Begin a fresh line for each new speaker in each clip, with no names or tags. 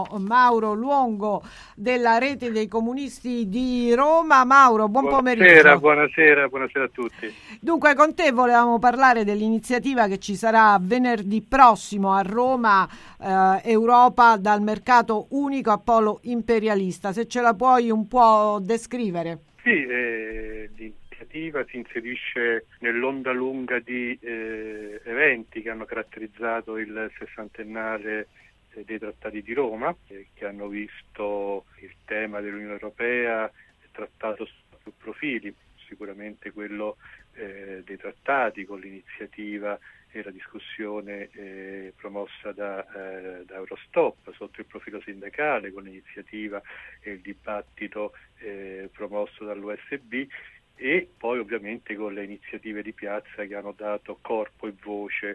Mauro Luongo della Rete dei Comunisti di Roma. Mauro, buon pomeriggio.
Buonasera a tutti.
Dunque, con te volevamo parlare dell'iniziativa che ci sarà venerdì prossimo a Roma, Europa dal mercato unico a polo imperialista. Se ce la puoi un po' descrivere.
Sì, l'iniziativa si inserisce nell'onda lunga di eventi che hanno caratterizzato il sessantennale dei Trattati di Roma, che hanno visto il tema dell'Unione Europea trattato su più profili, sicuramente quello dei trattati, con l'iniziativa e la discussione promossa da Eurostop sotto il profilo sindacale, con l'iniziativa e il dibattito promosso dall'USB, e poi ovviamente con le iniziative di piazza che hanno dato corpo e voce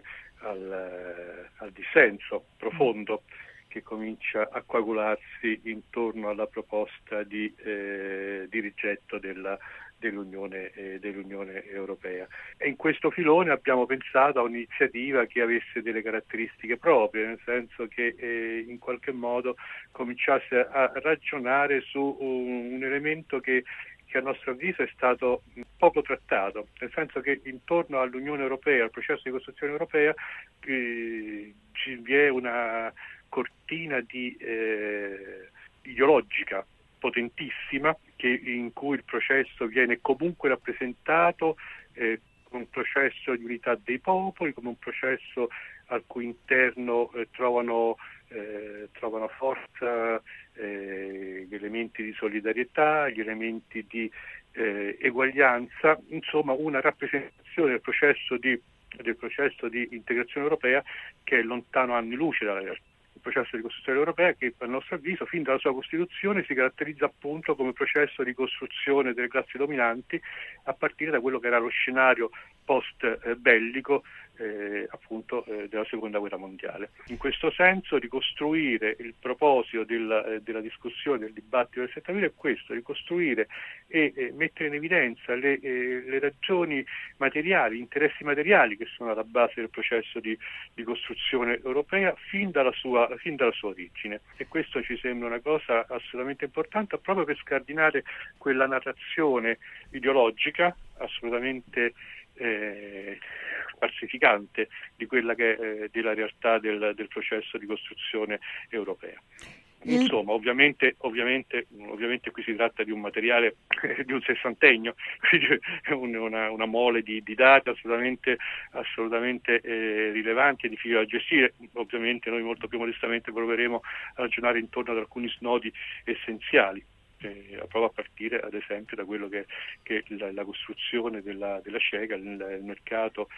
al dissenso profondo che comincia a coagularsi intorno alla proposta di rigetto dell'Unione Europea. E in questo filone abbiamo pensato a un'iniziativa che avesse delle caratteristiche proprie, nel senso che in qualche modo cominciasse a ragionare su un elemento che a nostro avviso è stato poco trattato, nel senso che intorno all'Unione Europea, al processo di costruzione europea, vi è una cortina ideologica potentissima in cui il processo viene comunque rappresentato come un processo di unità dei popoli, come un processo al cui interno trovano forza gli elementi di solidarietà, gli elementi di eguaglianza, insomma una rappresentazione del processo di integrazione europea che è lontano anni luce dalla realtà. Il processo di costruzione europea che a nostro avviso fin dalla sua Costituzione si caratterizza appunto come processo di costruzione delle classi dominanti a partire da quello che era lo scenario post bellico appunto della seconda guerra mondiale. In questo senso ricostruire il proposito della discussione, del dibattito del 70 è questo, ricostruire e mettere in evidenza le ragioni materiali, gli interessi materiali che sono alla base del processo di costruzione europea fin dalla sua origine, e questo ci sembra una cosa assolutamente importante proprio per scardinare quella narrazione ideologica assolutamente falsificante di quella che è della realtà del processo di costruzione europea. Insomma, ovviamente qui si tratta di un materiale di un sessantennio, quindi una mole di dati assolutamente rilevanti e difficili da gestire. Ovviamente noi molto più modestamente proveremo a ragionare intorno ad alcuni snodi essenziali, proprio a partire ad esempio da quello che la costruzione della CECA, il mercato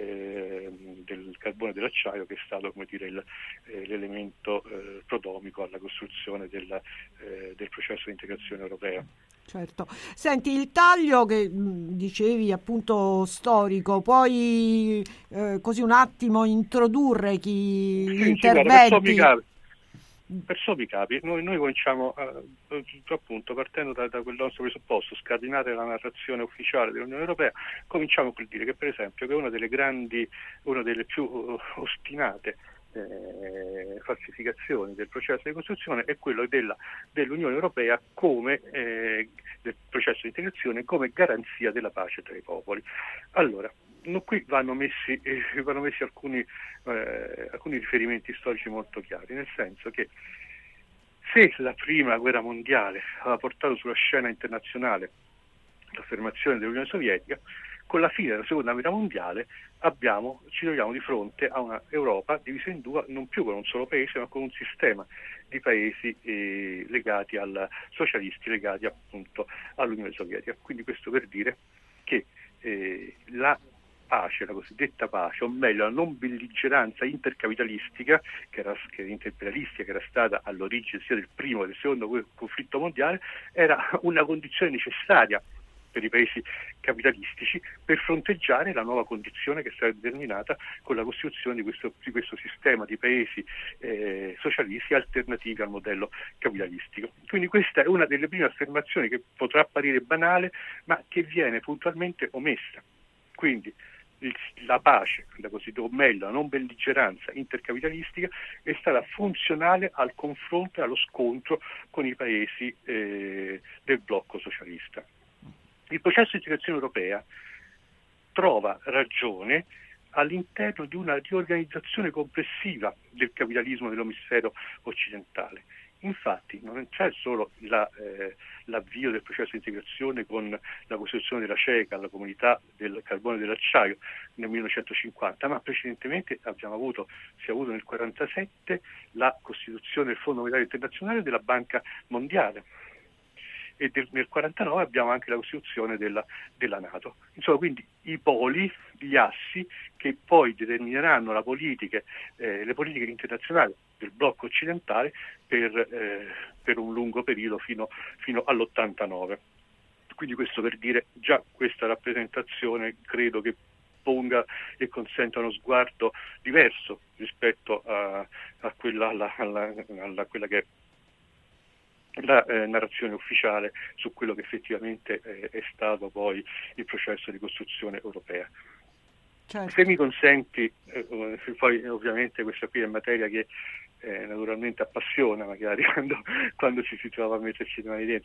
del carbone e dell'acciaio, che è stato, come dire, l'elemento prodromico alla costruzione del processo di integrazione europea.
Certo. Senti, il taglio che dicevi appunto storico, puoi così un attimo introdurre gli interventi?
Per sommi capi, noi cominciamo appunto partendo da quel nostro presupposto, scardinare la narrazione ufficiale dell'Unione Europea. Cominciamo col dire che per esempio che una delle più ostinate falsificazioni del processo di costruzione è quello dell'Unione Europea come del processo di integrazione come garanzia della pace tra i popoli. Allora, qui vanno messi alcuni riferimenti storici molto chiari, nel senso che se la prima guerra mondiale aveva portato sulla scena internazionale l'affermazione dell'Unione Sovietica, con la fine della seconda guerra mondiale ci troviamo di fronte a una Europa divisa in due, non più con un solo paese, ma con un sistema di paesi legati socialisti, legati appunto all'Unione Sovietica. Quindi questo per dire che la pace, la cosiddetta pace, o meglio la non belligeranza intercapitalistica, interimperialistica, che era stata all'origine sia del primo che del secondo conflitto mondiale, era una condizione necessaria per i paesi capitalistici per fronteggiare la nuova condizione che è stata determinata con la costruzione di questo sistema di paesi socialisti alternativi al modello capitalistico. Quindi questa è una delle prime affermazioni che potrà apparire banale, ma che viene puntualmente omessa. Quindi la pace, o meglio la non belligeranza intercapitalistica, è stata funzionale al confronto e allo scontro con i paesi del blocco socialista. Il processo di integrazione europea trova ragione all'interno di una riorganizzazione complessiva del capitalismo dell'emisfero occidentale. Infatti non c'è solo l'avvio del processo di integrazione con la costituzione della CECA, la comunità del carbone e dell'acciaio nel 1950, ma precedentemente si è avuto nel 1947 la costituzione del Fondo Monetario Internazionale e della Banca Mondiale. E nel 1949 abbiamo anche la costituzione della NATO. Insomma, quindi i poli, gli assi che poi determineranno le politiche internazionali del blocco occidentale per un lungo periodo fino all'89. Quindi questo per dire, già questa rappresentazione credo che ponga e consenta uno sguardo diverso rispetto a quella che è la narrazione ufficiale su quello che effettivamente è stato poi il processo di costruzione europea. Certo. Se mi consenti, poi ovviamente questa qui è materia che naturalmente appassiona magari quando ci si trova a metterci le mani dentro,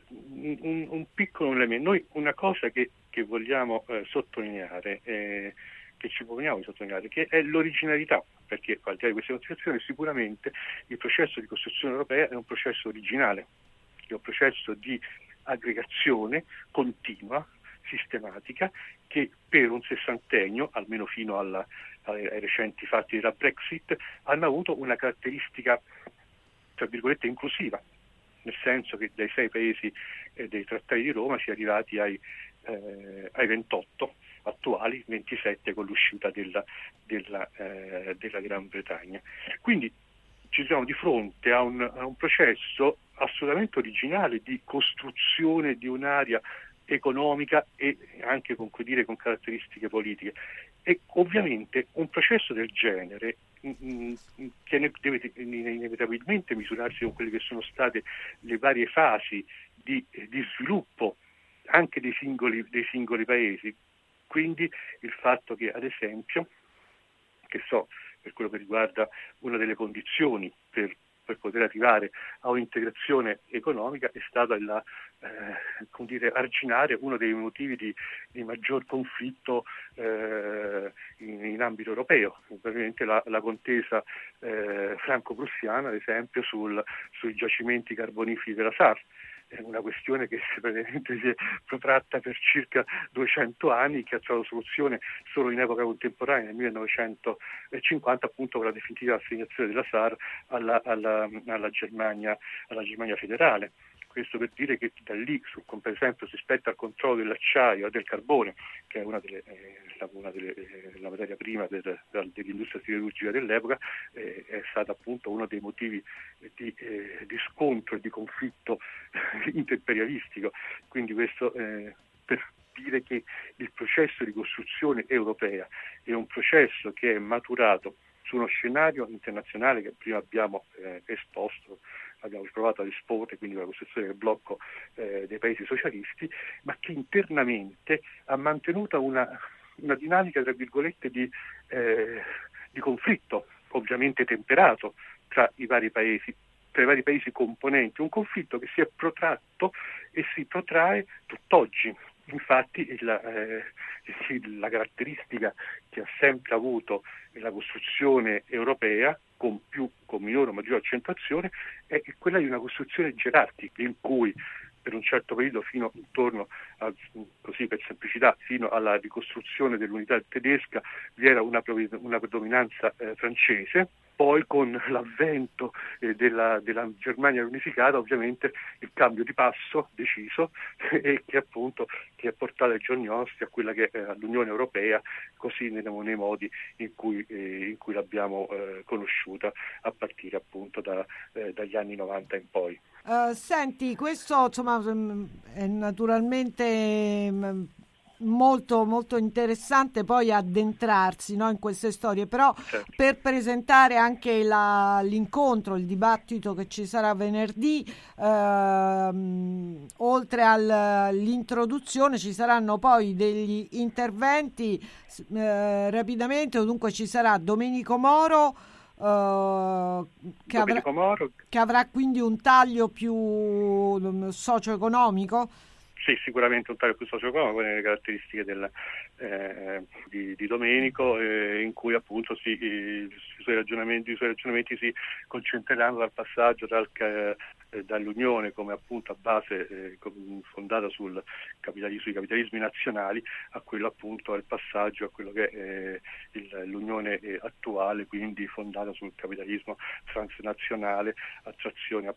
un piccolo elemento. Noi una cosa che vogliamo sottolineare, che ci proponiamo di sottolineare, che è l'originalità, perché al di là di queste considerazioni sicuramente il processo di costruzione europea è un processo originale, è un processo di aggregazione continua, sistematica, che per un sessantennio, almeno fino ai recenti fatti della Brexit, hanno avuto una caratteristica, tra virgolette, inclusiva, nel senso che dai 6 paesi dei trattati di Roma si è arrivati ai 28 attuali, 27 con l'uscita della Gran Bretagna. Quindi ci siamo di fronte a un processo assolutamente originale di costruzione di un'area economica e anche con caratteristiche politiche. E ovviamente un processo del genere che deve inevitabilmente misurarsi con quelle che sono state le varie fasi di sviluppo anche dei singoli paesi. Quindi il fatto che, ad esempio, per quello che riguarda una delle condizioni per poter arrivare a un'integrazione economica è stato arginare uno dei motivi di maggior conflitto in ambito europeo, ovviamente la contesa franco-prussiana, ad esempio, sui giacimenti carboniferi della Saar. È una questione che praticamente si è protratta per circa 200 anni, che ha trovato soluzione solo in epoca contemporanea, nel 1950, appunto con la definitiva assegnazione della Saar alla Germania federale. Questo per dire che da lì, per esempio, rispetto al controllo dell'acciaio e del carbone, che è la materia prima dell'industria siderurgica dell'epoca, è stato appunto uno dei motivi di scontro e di conflitto interimperialistico. Quindi questo per dire che il processo di costruzione europea è un processo che è maturato su uno scenario internazionale che prima abbiamo esposto, abbiamo provato ad esporre, quindi la costruzione del blocco dei paesi socialisti, ma che internamente ha mantenuto una dinamica, tra virgolette, di conflitto, ovviamente temperato tra i vari paesi componenti, un conflitto che si è protratto e si protrae tutt'oggi. Infatti la caratteristica che ha sempre avuto la costruzione europea, con minore o maggiore accentuazione, è quella di una costruzione gerarchica, in cui per un certo periodo, così per semplicità, fino alla ricostruzione dell'unità tedesca, vi era una predominanza francese. Poi con l'avvento della Germania unificata, ovviamente il cambio di passo deciso e che ha portato ai giorni nostri a quella che è all'Unione Europea, così nei modi in cui l'abbiamo conosciuta a partire appunto dagli anni 90 in poi.
Senti, questo insomma è naturalmente molto molto interessante poi addentrarsi, no, in queste storie, però
Certo.
per presentare anche l'incontro, il dibattito che ci sarà venerdì, oltre all'introduzione ci saranno poi degli interventi rapidamente. Dunque ci sarà Domenico Moro, che avrà quindi un taglio più socio-economico.
Sì, sicuramente un taglio più socio-economico nelle caratteristiche di Domenico, in cui appunto i suoi ragionamenti si concentreranno dal passaggio dall'Unione come appunto a base fondata sui capitalismi nazionali, a quello appunto al passaggio a quello che è l'Unione attuale, quindi fondata sul capitalismo transnazionale a trazione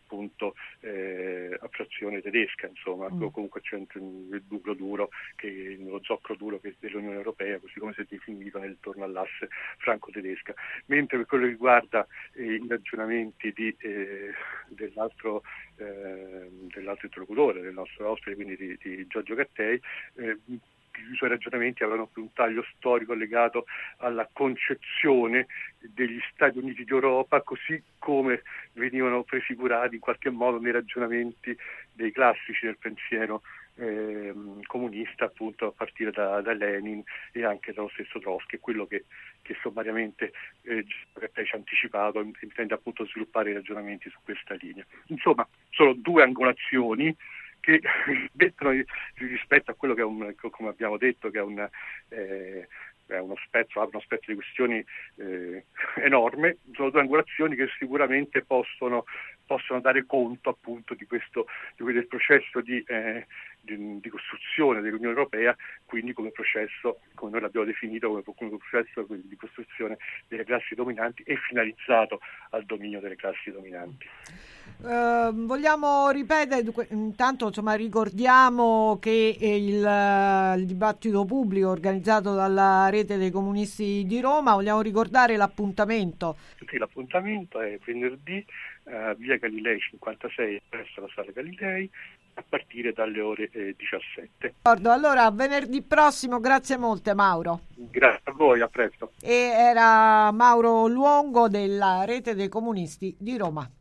tedesca, insomma. Comunque c'è il nucleo duro, lo zoccolo duro che dell'Unione Europea, così come si è definito intorno all'asse franco-tedesca. Mentre per quello che riguarda i ragionamenti dell'altro interlocutore, del nostro ospite, quindi di Giorgio Cattei, i suoi ragionamenti avranno più un taglio storico legato alla concezione degli Stati Uniti d'Europa, così come venivano prefigurati in qualche modo nei ragionamenti dei classici del pensiero comunista, appunto a partire da Lenin e anche dallo stesso Trotsky, quello che sommariamente Cattei ci ha anticipato, intende appunto sviluppare i ragionamenti su questa linea. Insomma, sono due angolazioni che mettono rispetto a quello che è come abbiamo detto, che è uno spettro di questioni enorme. Sono due angolazioni che sicuramente possono dare conto appunto del processo di costruzione dell'Unione Europea, quindi come processo, come noi l'abbiamo definito, come processo di costruzione delle classi dominanti e finalizzato al dominio delle classi dominanti.
Vogliamo ripetere, intanto insomma ricordiamo che il dibattito pubblico organizzato dalla Rete dei Comunisti di Roma, vogliamo ricordare l'appuntamento?
Sì, l'appuntamento è venerdì via Galilei 56 presso la Sala Galilei a partire dalle ore 17.
Allora, venerdì prossimo, grazie molte Mauro.
Grazie a voi, a presto.
E era Mauro Luongo della Rete dei Comunisti di Roma.